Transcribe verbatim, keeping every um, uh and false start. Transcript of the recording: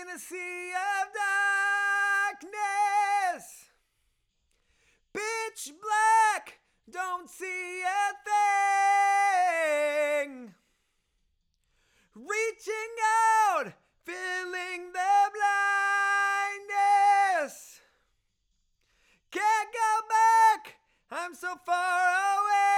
in a sea of darkness. Pitch black, don't see a thing. Reaching out, feeling the blindness. Can't go back, I'm so far away.